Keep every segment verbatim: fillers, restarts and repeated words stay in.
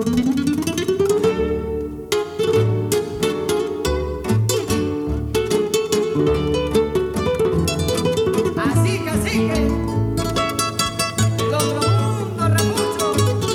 Así, cacique, el otro mundo, Ramucho.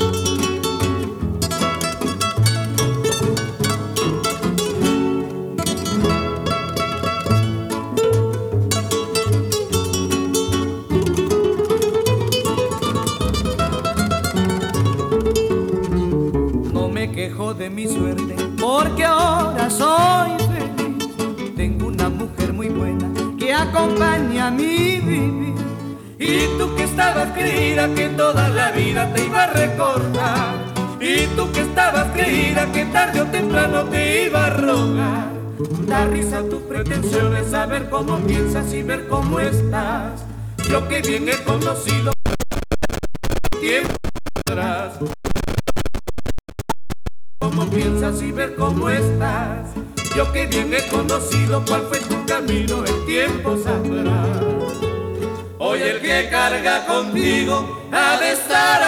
No me quejo de mi suerte, porque ahora soy feliz. Tengo una mujer muy buena que acompaña a mi vivir. Y tú que estabas creída que toda la vida te iba a recordar. Y tú que estabas creída que tarde o temprano te iba a rogar. Da risa tus pretensiones, saber cómo piensas y ver cómo estás. Yo que bien he conocido tiempo atrás. Cómo piensas y ver cómo estás. Yo que bien he conocido cuál fue tu camino en tiempos atrás. Hoy el que carga contigo ha de estar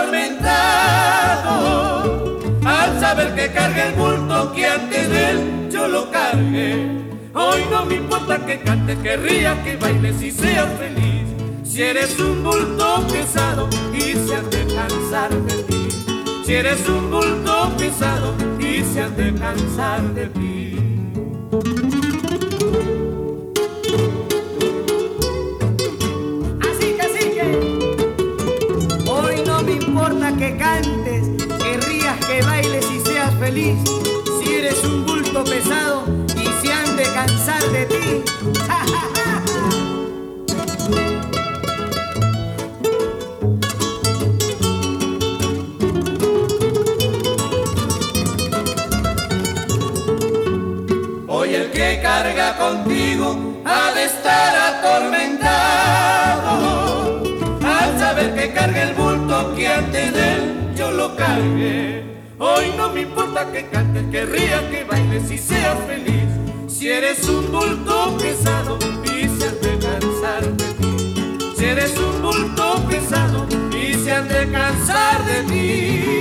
atormentado al saber que carga el bulto que antes de él yo lo cargué. Hoy no me importa que cantes, que rías, que bailes y seas feliz. Si eres un bulto pesado y se han de cansar de ti. Si eres un bulto pesado y se han de cansar de ti. Así, cacique, hoy no me importa que cantes, que rías, que bailes y seas feliz. Si eres un bulto pesado y se han de cansar de ti. ¡Ja, ja, ja, ja! Hoy el que carga contigo ha de estar atormentado al saber que carga el bulto que antes de él yo lo cargué. Hoy no me importa que cantes, que rías, que bailes y seas feliz. Si eres un bulto pesado y se han de cansar de ti. Si eres un bulto pesado y se han de cansar de ti.